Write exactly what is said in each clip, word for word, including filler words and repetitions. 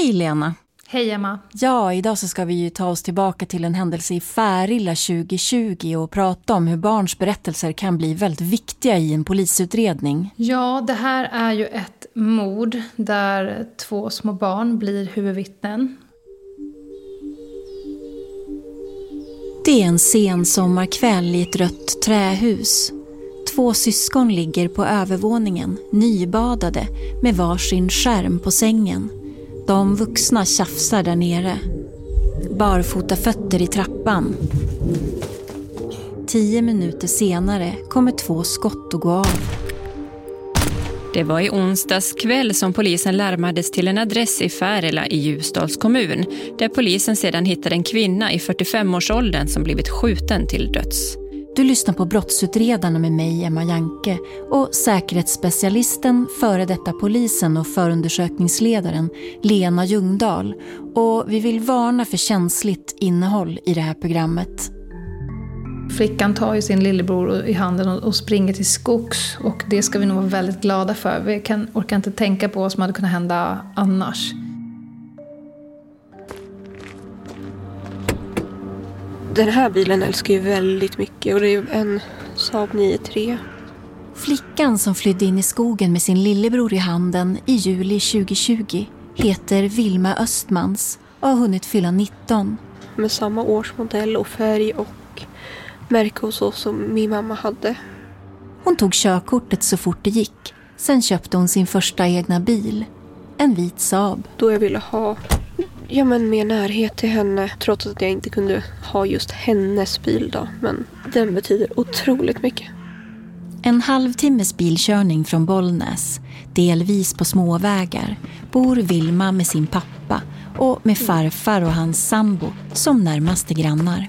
Hej Lena! Hej Emma! Ja, idag så ska vi ju ta oss tillbaka till en händelse i Färila tjugo tjugo och prata om hur barns berättelser kan bli väldigt viktiga i en polisutredning. Ja, det här är ju ett mord där två små barn blir huvudvittnen. Det är en sen sommarkväll i ett rött trähus. Två syskon ligger på övervåningen, nybadade, med varsin skärm på sängen. De vuxna tjafsar där nere. Barfota fötter i trappan. Tio minuter senare kommer två skott att gå av. Det var i onsdags kväll som polisen larmades till en adress i Färila i Ljusdals kommun, där polisen sedan hittade en kvinna i fyrtiofem-årsåldern som blivit skjuten till döds. Du lyssnar på Brottsutredarna med mig, Emma Janke, och säkerhetsspecialisten, före detta polisen och förundersökningsledaren Lena Ljungdahl. Och vi vill varna för känsligt innehåll i det här programmet. Flickan tar ju sin lillebror i handen och springer till skogs, och det ska vi nog vara väldigt glada för. Vi kan, orkar inte tänka på vad som hade kunnat hända annars. Den här bilen älskar ju väldigt mycket, och det är ju en Saab nio tre. Flickan som flydde in i skogen med sin lillebror i handen i juli tjugo tjugo heter Vilma Östmans och har hunnit fylla nitton. Med samma årsmodell och färg och märke och så som min mamma hade. Hon tog körkortet så fort det gick. Sen köpte hon sin första egna bil. En vit Saab. Då jag ville ha ja, men mer närhet till henne, trots att jag inte kunde ha just hennes bil då. Men den betyder otroligt mycket. En halvtimmes bilkörning från Bollnäs, delvis på småvägar, bor Vilma med sin pappa och med farfar och hans sambo som närmaste grannar.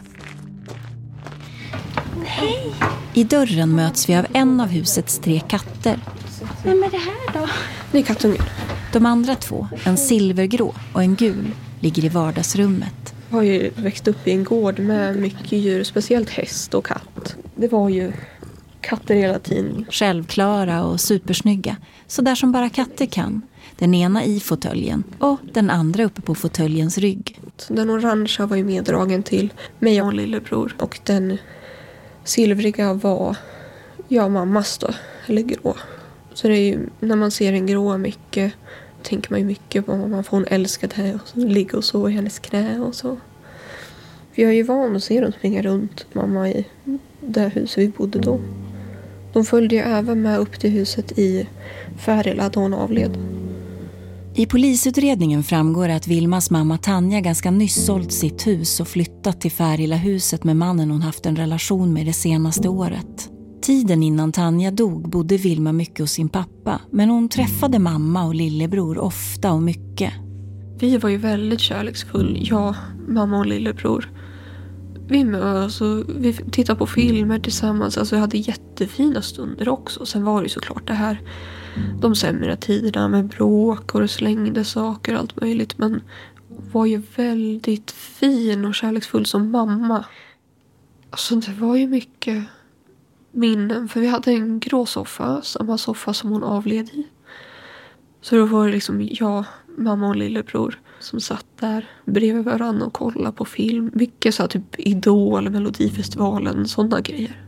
Hej! I dörren möts vi av en av husets tre katter. Vem är det här då? Det är kattungen. De andra två, en silvergrå och en gul, ligger i vardagsrummet. Jag har ju växt upp i en gård med mycket djur, speciellt häst och katt. Det var ju katter hela tiden. Självklara och supersnygga, så där som bara katter kan. Den ena i fåtöljen och den andra uppe på fåtöljens rygg. Den orangea var ju meddragen till mig och lillebror. Och den silvriga var ja, mammas då, eller grå. Så det är ju, när man ser en grå mycket, tänker man ju mycket på mamma, för hon älskade det och så ligger och så i hennes knä och så. Jag är ju van att se dem springa runt mamma i det huset vi bodde då. De följde ju även med upp till huset i Färila då hon avled. I polisutredningen framgår att Vilmas mamma Tanja ganska nyss sålt sitt hus och flyttat till Färila huset med mannen hon haft en relation med det senaste året. Tiden innan Tanja dog bodde Vilma mycket hos sin pappa, men hon träffade mamma och lillebror ofta och mycket. Vi var ju väldigt kärleksfull, jag, mamma och lillebror. Vi mös och vi tittade på filmer tillsammans. Alltså jag hade jättefina stunder också. Sen var det ju såklart det här, de sämre tiderna med bråk och det slängde saker och allt möjligt. Men var ju väldigt fin och kärleksfull som mamma. Alltså det var ju mycket minnen. För vi hade en grå soffa, samma soffa som hon avled i. Så då var det liksom jag, mamma och lillebror som satt där bredvid varandra och kollade på film. Mycket så här, typ Idol, Melodifestivalen, sådana grejer.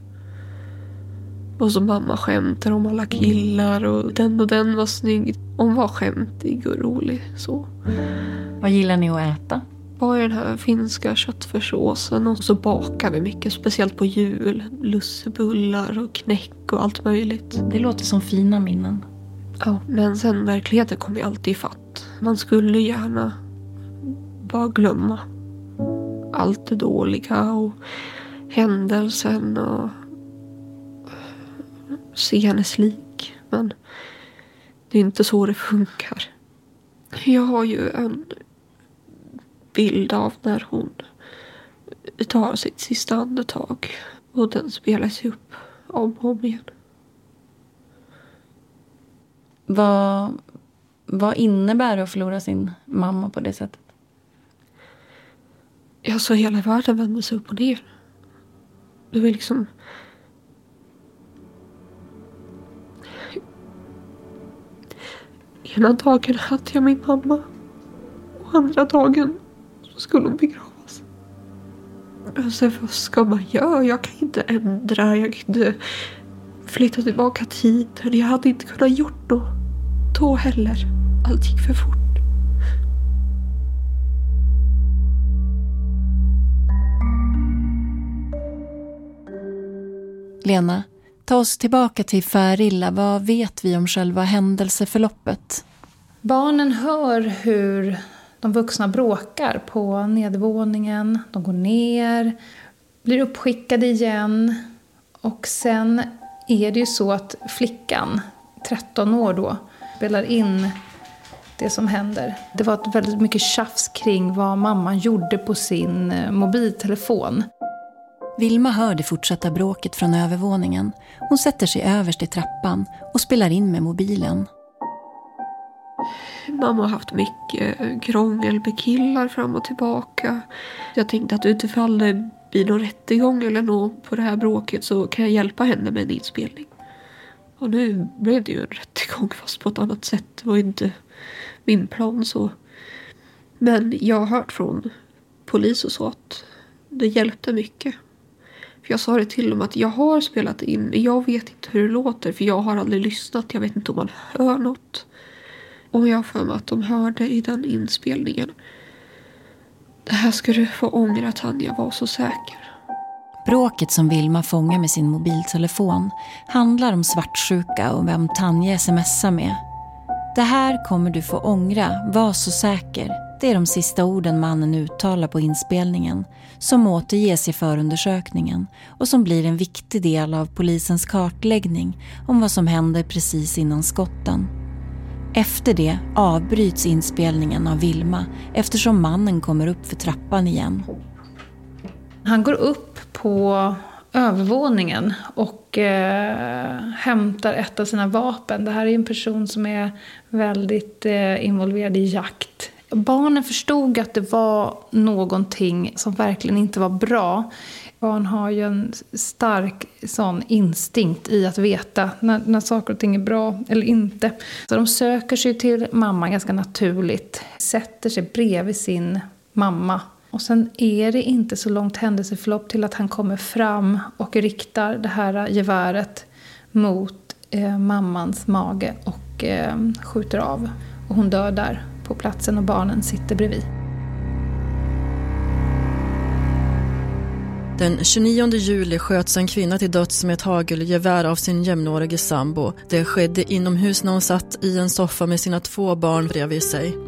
Och så mamma skämtar om alla killar och den och den var snygg. Hon var skämtig och rolig så. Vad gillar ni att äta? Bara den här finska köttfärssåsen och så bakar vi mycket, speciellt på jul. Lussebullar och knäck och allt möjligt. Det låter som fina minnen. Ja, men sen verkligheten kom ju alltid i fatt. Man skulle gärna bara glömma allt det dåliga och händelsen och se hennes lik. Men det är inte så det funkar. Jag har ju en bild av när hon tar sitt sista andetag och den spelas upp om och om igen. Vad, vad innebär det att förlora sin mamma på det sättet? Ja, så hela världen vände sig upp och ner. Det var liksom... Ena dagen hade jag min mamma. andra dagen så skulle hon begravas. Alltså, vad ska man göra? Jag kan inte ändra. Jag kan inte flytta tillbaka tiden. Jag hade inte kunnat gjort något då heller. Allt gick för fort. Lena, ta oss tillbaka till Färila. Vad vet vi om själva händelseförloppet? Barnen hör hur de vuxna bråkar på nedervåningen. De går ner, blir uppskickade igen. Och sen är det ju så att flickan, tretton år då, spelar in det som händer. Det var ett väldigt mycket tjafs kring vad mamman gjorde på sin mobiltelefon. Vilma hör det fortsatta bråket från övervåningen. Hon sätter sig överst i trappan och spelar in med mobilen. Mamma har haft mycket krångel med killar fram och tillbaka. Jag tänkte att utifall det blir någon rättegång eller något på det här bråket så kan jag hjälpa henne med en inspelning. Och nu blev det ju en rättegång fast på ett annat sätt. Det var inte min plan så. Men jag har hört från polis och så att det hjälpte mycket. För jag sa det till dem att jag har spelat in men jag vet inte hur det låter för jag har aldrig lyssnat. Jag vet inte om man hör något. Och jag för mig att de hörde i den inspelningen. Det här ska du få ångra, Tanja, var så säker. Bråket som Vilma fångar med sin mobiltelefon handlar om svartsjuka och vem Tanja smsar med. Det här kommer du få ångra, var så säker. Det är de sista orden mannen uttalar på inspelningen som återges i förundersökningen och som blir en viktig del av polisens kartläggning om vad som händer precis innan skotten. Efter det avbryts inspelningen av Vilma eftersom mannen kommer upp för trappan igen. Han går upp på övervåningen och eh, hämtar ett av sina vapen. Det här är en person som är väldigt eh, involverad i jakt. Barnen förstod att det var någonting som verkligen inte var bra. Barn har ju en stark sån instinkt i att veta när, när saker och ting är bra eller inte. Så de söker sig till mamma ganska naturligt. Sätter sig bredvid sin mamma. Och sen är det inte så långt händelseförlopp till att han kommer fram och riktar det här geväret mot eh, mammans mage och eh, skjuter av. Och hon dör där på platsen och barnen sitter bredvid. Den tjugonionde juli sköts en kvinna till döds med ett hagelgevär av sin jämnårige sambo. Det skedde inomhus när hon satt i en soffa med sina två barn bredvid sig.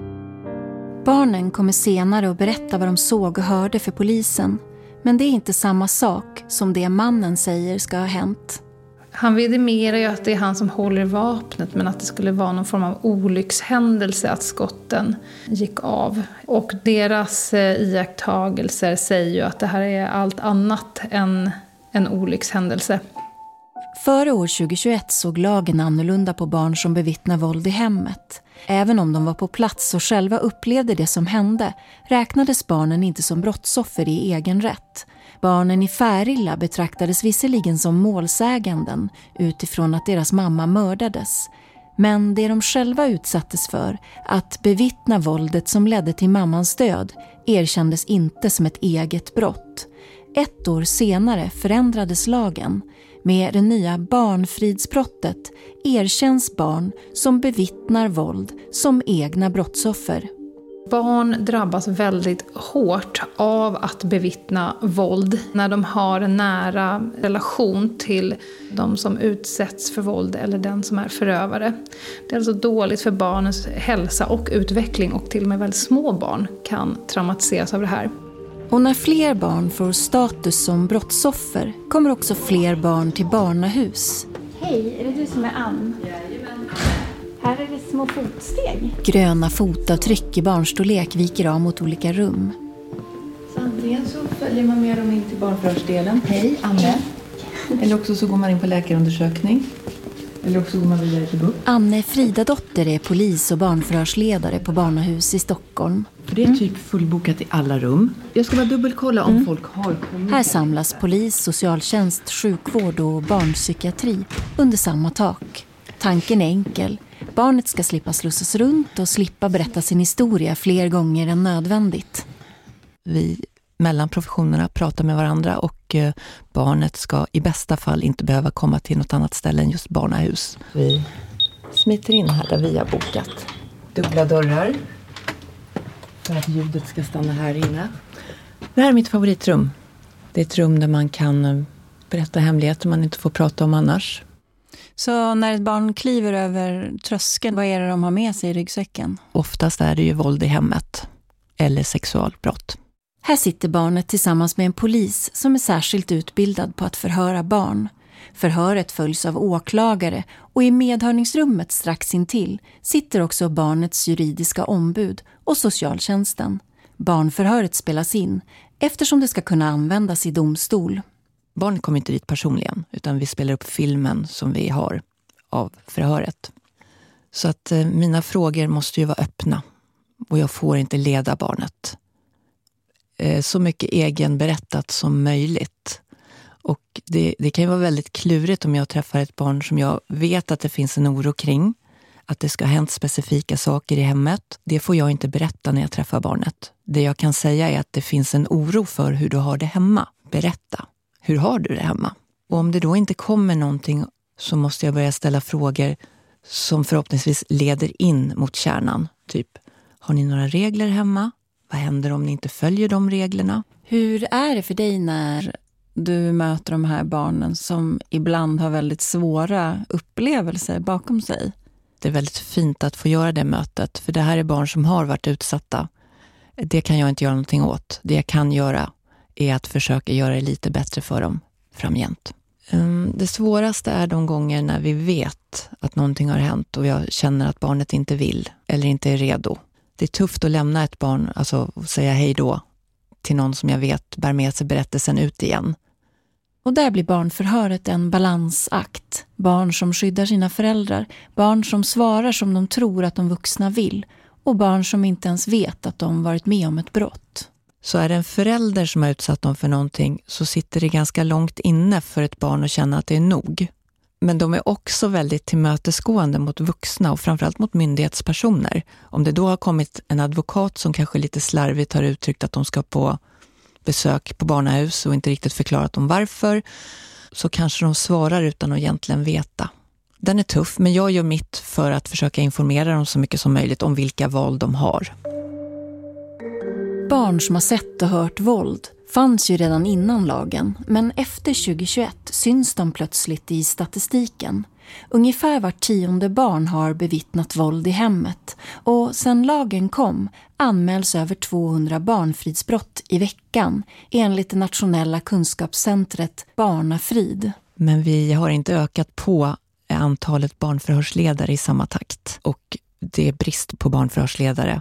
Barnen kommer senare att berätta vad de såg och hörde för polisen. Men det är inte samma sak som det mannen säger ska ha hänt. Han vidimerar ju att det är han som håller vapnet men att det skulle vara någon form av olyckshändelse att skotten gick av. Och deras iakttagelser säger ju att det här är allt annat än en olyckshändelse. Före år tjugohundratjugoett såg lagen annorlunda på barn som bevittnar våld i hemmet. Även om de var på plats och själva upplevde det som hände räknades barnen inte som brottsoffer i egen rätt. Barnen i Färila betraktades visserligen som målsäganden utifrån att deras mamma mördades. Men det de själva utsattes för, att bevittna våldet som ledde till mammans död, erkändes inte som ett eget brott. Ett år senare förändrades lagen. Med det nya barnfridsbrottet erkänns barn som bevittnar våld som egna brottsoffer. Barn drabbas väldigt hårt av att bevittna våld när de har en nära relation till de som utsätts för våld eller den som är förövare. Det är alltså dåligt för barnens hälsa och utveckling och till och med väldigt små barn kan traumatiseras av det här. Och när fler barn får status som brottsoffer kommer också fler barn till barnahus. Hej, är det du som är Ann? Jajamän. Här är det små fotsteg. Gröna fotavtryck i barnstorlek viker av mot olika rum. Så antingen så följer man med dem in till barnförhörsdelen. Hej, Anne. Eller också så går man in på läkarundersökning. Eller också går man vidare till B U P. Anne Fridadotter är polis- och barnförhörsledare på barnahus i Stockholm. För det är typ fullbokat i alla rum. Jag ska bara dubbelkolla om mm. folk har kommit. Här samlas polis, socialtjänst, sjukvård och barnpsykiatri under samma tak. Tanken är enkel. Barnet ska slippa slussas runt och slippa berätta sin historia fler gånger än nödvändigt. Vi mellan professionerna pratar med varandra och eh, barnet ska i bästa fall inte behöva komma till något annat ställe än just barnahus. Vi smiter in här där vi har bokat. Dubbla dörrar för att ljudet ska stanna här inne. Det här är mitt favoritrum. Det är ett rum där man kan berätta hemligheter man inte får prata om annars. Så när ett barn kliver över tröskeln, vad är det de har med sig i ryggsäcken? Oftast är det ju våld i hemmet eller sexualbrott. Här sitter barnet tillsammans med en polis som är särskilt utbildad på att förhöra barn. Förhöret följs av åklagare och i medhörningsrummet strax intill sitter också barnets juridiska ombud och socialtjänsten. Barnförhöret spelas in eftersom det ska kunna användas i domstol. Barnet kommer inte dit personligen utan vi spelar upp filmen som vi har av förhöret. Så att eh, mina frågor måste ju vara öppna och jag får inte leda barnet. Eh, så mycket egenberättat som möjligt. Och det, det kan ju vara väldigt klurigt om jag träffar ett barn som jag vet att det finns en oro kring. Att det ska ha hänt specifika saker i hemmet. Det får jag inte berätta när jag träffar barnet. Det jag kan säga är att det finns en oro för hur du har det hemma. Berätta. Hur har du det hemma? Och om det då inte kommer någonting så måste jag börja ställa frågor som förhoppningsvis leder in mot kärnan. Typ, har ni några regler hemma? Vad händer om ni inte följer de reglerna? Hur är det för dig när du möter de här barnen som ibland har väldigt svåra upplevelser bakom sig? Det är väldigt fint att få göra det mötet. För det här är barn som har varit utsatta. Det kan jag inte göra någonting åt. Det jag kan göra är att försöka göra det lite bättre för dem framgent. Det svåraste är de gånger när vi vet att någonting har hänt och jag känner att barnet inte vill eller inte är redo. Det är tufft att lämna ett barn, alltså säga hej då till någon som jag vet bär med sig berättelsen ut igen. Och där blir barnförhöret en balansakt. Barn som skyddar sina föräldrar, barn som svarar som de tror att de vuxna vill och barn som inte ens vet att de varit med om ett brott. Så är det en förälder som har utsatt dem för någonting så sitter det ganska långt inne för ett barn att känna att det är nog. Men de är också väldigt tillmötesgående mot vuxna och framförallt mot myndighetspersoner. Om det då har kommit en advokat som kanske lite slarvigt har uttryckt att de ska på besök på barnahus och inte riktigt förklarat om varför, så kanske de svarar utan att egentligen veta. Den är tuff, men jag gör mitt för att försöka informera dem så mycket som möjligt om vilka val de har. Barn som har sett och hört våld fanns ju redan innan lagen, men efter tjugohundratjugoett syns de plötsligt i statistiken. Ungefär var tionde barn har bevittnat våld i hemmet och sedan lagen kom anmäls över tvåhundra barnfridsbrott i veckan enligt det nationella kunskapscentret Barnafrid. Men vi har inte ökat på antalet barnförhörsledare i samma takt och det är brist på barnförhörsledare.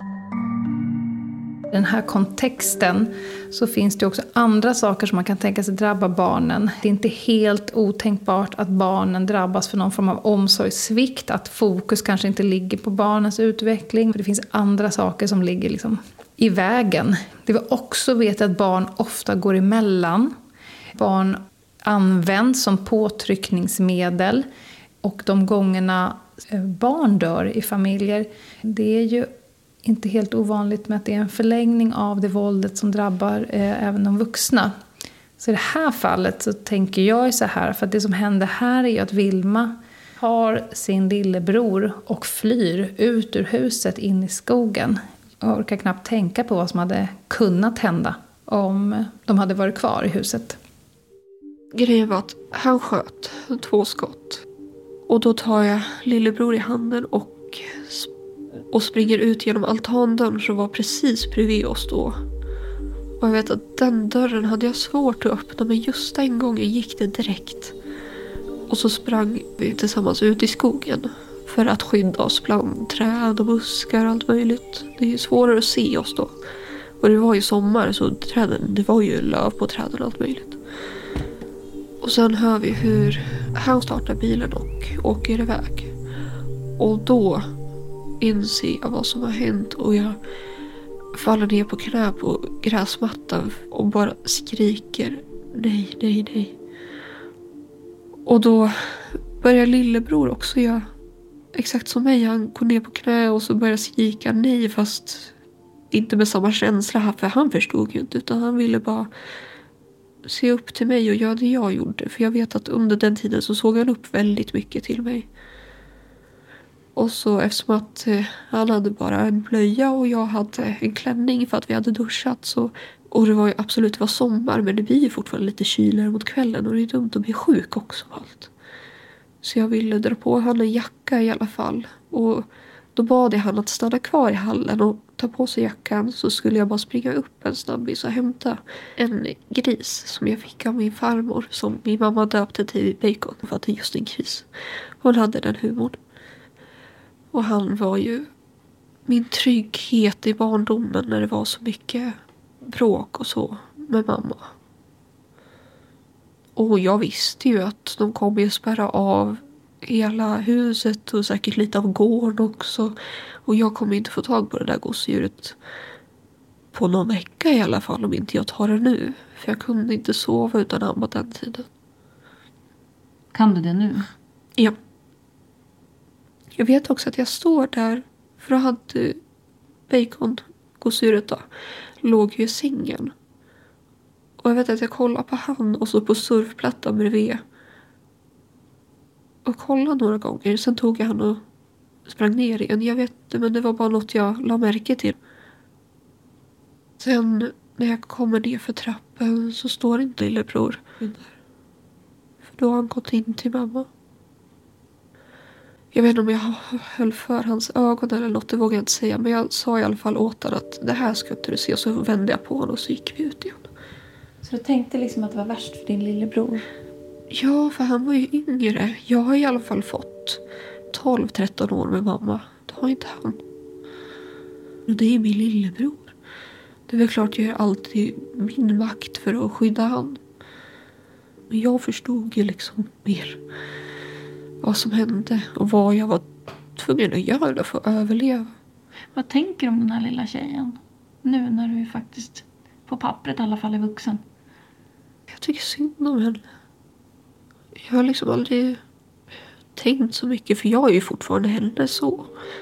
I den här kontexten så finns det också andra saker som man kan tänka sig drabba barnen. Det är inte helt otänkbart att barnen drabbas för någon form av omsorgssvikt. Att fokus kanske inte ligger på barnens utveckling. För det finns andra saker som ligger liksom i vägen. Det vi också vet är att barn ofta går emellan. Barn används som påtryckningsmedel. Och de gångerna barn dör i familjer, det är ju inte helt ovanligt med att det är en förlängning av det våldet som drabbar eh, även de vuxna. Så i det här fallet så tänker jag så här, för att det som händer här är ju att Vilma har sin lillebror och flyr ut ur huset in i skogen. Jag orkar knappt tänka på vad som hade kunnat hända om de hade varit kvar i huset. Grejen var att han sköt två skott. Och då tar jag lillebror i handen och och springer ut genom altandörren som var precis bredvid oss då. Och jag vet att den dörren hade jag svårt att öppna, men just den gången gick det direkt. Och så sprang vi tillsammans ut i skogen för att skydda oss bland träd och buskar och allt möjligt. Det är ju svårare att se oss då. Och det var ju sommar så träden, det var ju löv på träden och allt möjligt. Och sen hör vi hur han startar bilen och åker iväg. Och då inser jag vad som har hänt och jag faller ner på knä på gräsmattan och bara skriker nej, nej, nej. Och då börjar lillebror också göra exakt som mig. Han går ner på knä och så börjar skrika nej, fast inte med samma känsla. För han förstod ju inte, utan han ville bara se upp till mig och göra det jag gjorde. För jag vet att under den tiden så såg han upp väldigt mycket till mig. Och så eftersom att eh, han hade bara en blöja och jag hade en klänning för att vi hade duschat. Så, och det var ju absolut det var sommar, men det blir ju fortfarande lite kyligare mot kvällen. Och det är dumt att bli sjuk också av allt. Så jag ville dra på han en jacka i alla fall. Och då bad jag han att stanna kvar i hallen och ta på sig jackan. Så skulle jag bara springa upp en snabbis och hämta en gris som jag fick av min farmor. Som min mamma döpte till Bacon för att det är just en gris. Hon hade den humorn. Och han var ju min trygghet i barndomen när det var så mycket bråk och så med mamma. Och jag visste ju att de kommer ju spärra av hela huset och säkert lite av gården också. Och jag kommer inte få tag på det där gosedjuret på någon vecka i alla fall, om inte jag tar det nu. För jag kunde inte sova utan amma den tiden. Kan du det nu? Ja. Jag vet också att jag står där, för då hade Bacon, gosedjuret då, låg ju i sängen. Och jag vet att jag kollade på han och så på surfplattan bredvid. Och kollade några gånger. Sen tog jag han och sprang ner igen. Jag vet inte, men det var bara något jag la märke till. Sen när jag kommer ner för trappen så står inte lillebror där. För då har han gått in till mamma. Jag vet inte om jag höll för hans ögon eller något, det vågar jag inte säga. Men jag sa i alla fall åt honom att det här ska inte du se. Och så vände jag på honom och så gick vi ut igen. Så du tänkte liksom att det var värst för din lillebror? Ja, för han var ju yngre. Jag har i alla fall fått tolv tretton år med mamma. Det har inte han. Och det är min lillebror. Det är väl klart jag gör alltid min makt för att skydda han. Men jag förstod ju liksom mer vad som hände och vad jag var tvungen att göra för att överleva. Vad tänker du om den här lilla tjejen? Nu när du faktiskt på pappret i alla fall är vuxen. Jag tycker synd om henne. Jag har liksom aldrig tänkt så mycket, för jag är ju fortfarande henne så.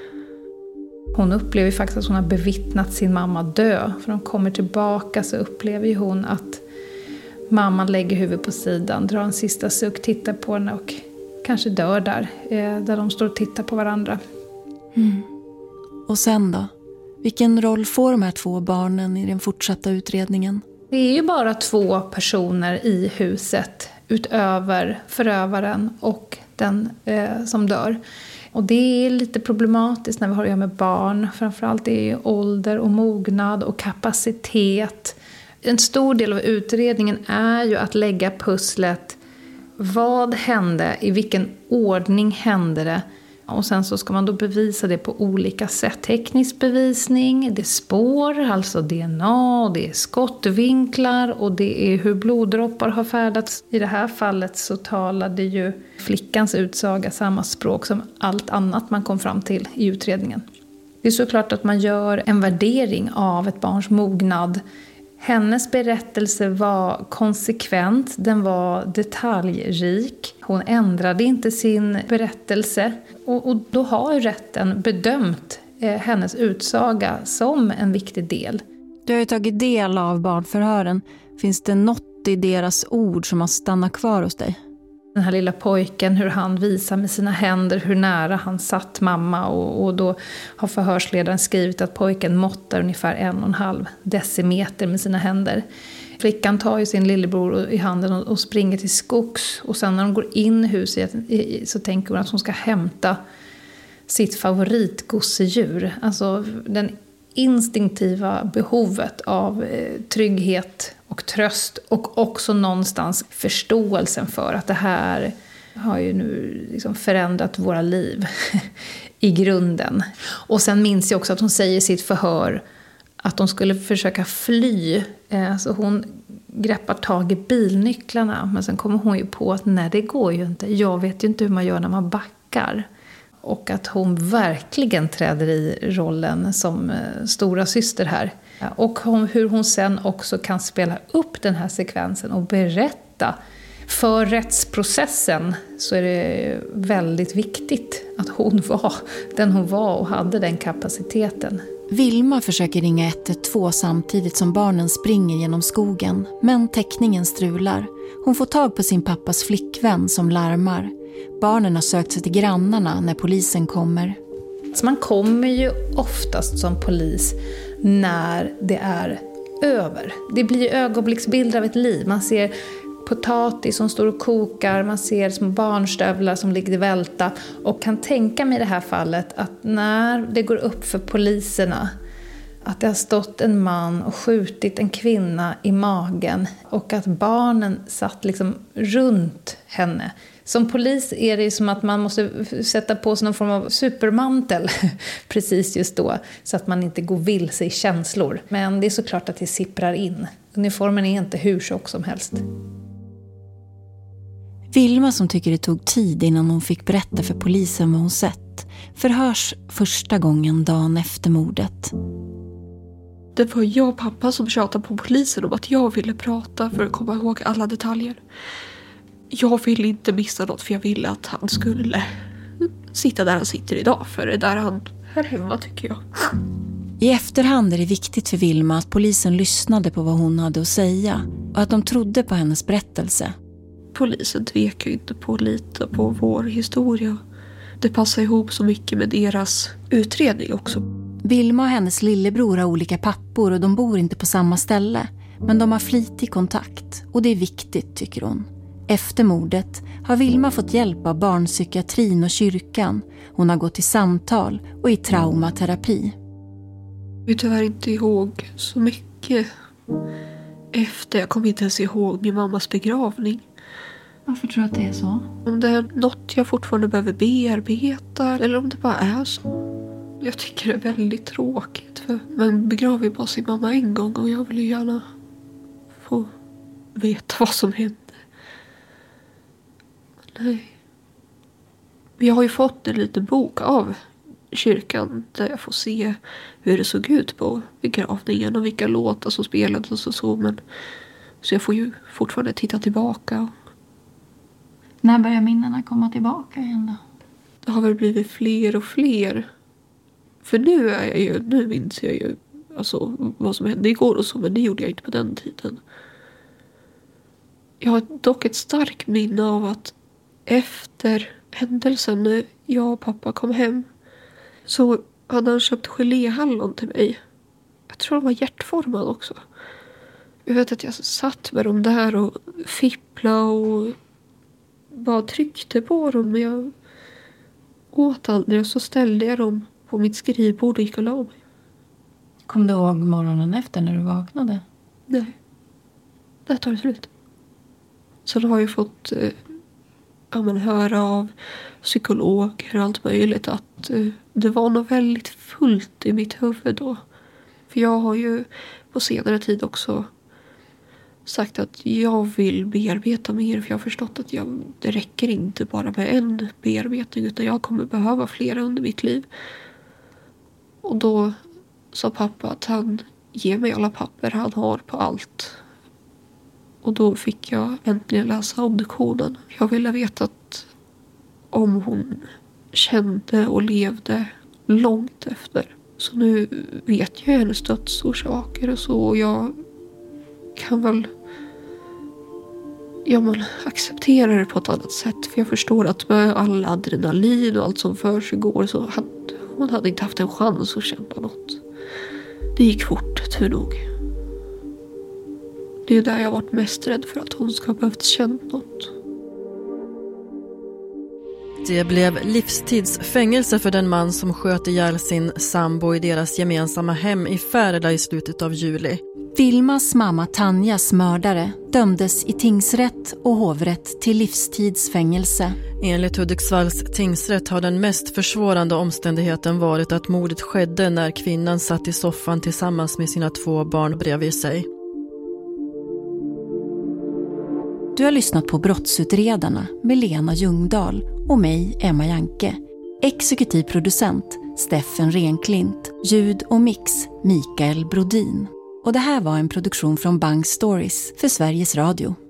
Hon upplever faktiskt att hon har bevittnat sin mamma dö. För de kommer tillbaka så upplever hon att mamman lägger huvudet på sidan, drar en sista suck, tittar på henne och kanske dör där. Där de står och tittar på varandra. Mm. Och sen då? Vilken roll får de här två barnen i den fortsatta utredningen? Det är ju bara två personer i huset utöver förövaren och den eh, som dör. Och det är lite problematiskt när vi har att göra med barn. Framförallt är det ålder och mognad och kapacitet. En stor del av utredningen är ju att lägga pusslet. Vad hände? I vilken ordning hände det? Och sen så ska man då bevisa det på olika sätt. Teknisk bevisning, det är spår, alltså D N A, det är skottvinklar och det är hur bloddroppar har färdats. I det här fallet så talade ju flickans utsaga samma språk som allt annat man kom fram till i utredningen. Det är såklart att man gör en värdering av ett barns mognad. Hennes berättelse var konsekvent, den var detaljrik. Hon ändrade inte sin berättelse. Och, och då har ju rätten bedömt eh, hennes utsaga som en viktig del. Du har ju tagit del av barnförhören. Finns det något i deras ord som har stannat kvar hos dig? Den här lilla pojken, hur han visar med sina händer hur nära han satt mamma. Och, och då har förhörsledaren skrivit att pojken måttar ungefär en och en halv decimeter med sina händer. Flickan tar ju sin lillebror i handen och, och springer till skogs. Och sen när de går in i huset så tänker hon att hon ska hämta sitt favoritgosedjur. Alltså den instinktiva behovet av eh, trygghet och tröst och också någonstans förståelsen för att det här har ju nu liksom förändrat våra liv i grunden. Och sen minns jag också att hon säger i sitt förhör att de skulle försöka fly. Eh, så hon greppar tag i bilnycklarna, men sen kommer hon ju på att nej, det går ju inte. Jag vet ju inte hur man gör när man backar. Och att hon verkligen träder i rollen som eh, stora syster här. Och hon, hur hon sen också kan spela upp den här sekvensen och berätta för rättsprocessen så är det väldigt viktigt att hon var den hon var och hade den kapaciteten. Vilma försöker ringa ett ett två samtidigt som barnen springer genom skogen, men täckningen strular. Hon får tag på sin pappas flickvän som larmar. Barnen har sökt sig till grannarna när polisen kommer. Så man kommer ju oftast som polis när det är över. Det blir ögonblicksbilder av ett liv. Man ser potatis som står och kokar, man ser små barnstövlar som ligger välta, och kan tänka mig i det här fallet att när det går upp för poliserna att det har stått en man och skjutit en kvinna i magen och att barnen satt liksom runt henne. Som polis är det som att man måste sätta på sig någon form av supermantel precis just då, så att man inte går vilse i känslor. Men det är såklart att det sipprar in. Uniformen är inte hur tjock som helst. Vilma, som tycker det tog tid innan hon fick berätta för polisen vad hon sett, förhörs första gången dagen efter mordet. Det var jag och pappa som tjatade på polisen om att jag ville prata för att komma ihåg alla detaljer. Jag ville inte missa något, för jag ville att han skulle sitta där han sitter idag, för det är där han är hemma, tycker jag. I efterhand är det viktigt för Vilma att polisen lyssnade på vad hon hade att säga och att de trodde på hennes berättelse. Polisen tvekar ju inte på att lita på vår historia. Det passar ihop så mycket med deras utredning också. Vilma och hennes lillebror har olika pappor och de bor inte på samma ställe. Men de har flitig kontakt och det är viktigt, tycker hon. Efter mordet har Vilma fått hjälp av barnpsykiatrin och kyrkan. Hon har gått i samtal och i traumaterapi. Jag kommer tyvärr inte ihåg så mycket efter. Jag kommer inte ens ihåg min mammas begravning. Varför tror du att det är så? Om det är något jag fortfarande behöver bearbeta, eller om det bara är så. Jag tycker det är väldigt tråkigt, för man begraver ju bara sin mamma en gång och jag vill ju gärna få veta vad som hände. Nej. Jag har ju fått en liten bok av kyrkan där jag får se hur det såg ut på begravningen och vilka låtar som spelades och så. Men, så jag får ju fortfarande titta tillbaka. När börjar minnena komma tillbaka igen då? Det har väl blivit fler och fler. För nu är jag ju, nu minns jag ju alltså, vad som hände igår och så, men det gjorde jag inte på den tiden. Jag har dock ett starkt minne av att efter händelsen när jag och pappa kom hem så hade han köpt geléhallon till mig. Jag tror de var hjärtformad också. Jag vet att jag satt med dem där och fippla och bara tryckte på dem. Men jag åt aldrig och så ställde jag dem på mitt skrivbord och gick och la mig. Kom du ihåg morgonen efter när du vaknade? Nej. Det tar slut. Så då har jag fått eh, ja, men, höra av psykologer och allt möjligt att eh, det var nog väldigt fullt i mitt huvud då. För jag har ju på senare tid också sagt att jag vill bearbeta mer, för jag har förstått att jag, det räcker inte bara med en bearbetning utan jag kommer behöva flera under mitt liv. Och då sa pappa att han ger mig alla papper han har på allt. Och då fick jag äntligen läsa obduktionen. Jag ville veta att om hon kände och levde långt efter. Så nu vet jag hennes dödsorsaker och så. Och jag kan väl ja, man accepterar det på ett annat sätt. För jag förstår att med all adrenalin och allt som för sig går så hade hon hade inte haft en chans att känna något. Det gick fort, tur nog. Det är där jag har varit mest rädd för att hon ska ha behövt känna något. Det blev livstidsfängelse för den man som sköt ihjäl sin sambo i deras gemensamma hem i Färila i slutet av juli. Vilmas mamma Tanjas mördare dömdes i tingsrätt och hovrätt till livstidsfängelse. Enligt Hudiksvalls tingsrätt har den mest försvårande omständigheten varit att mordet skedde när kvinnan satt i soffan tillsammans med sina två barn bredvid sig. Du har lyssnat på Brottsutredarna med Lena Ljungdahl och mig, Emma Janke. Exekutiv producent Steffen Renklint. Ljud och mix Mikael Brodin. Och det här var en produktion från Bang Stories för Sveriges Radio.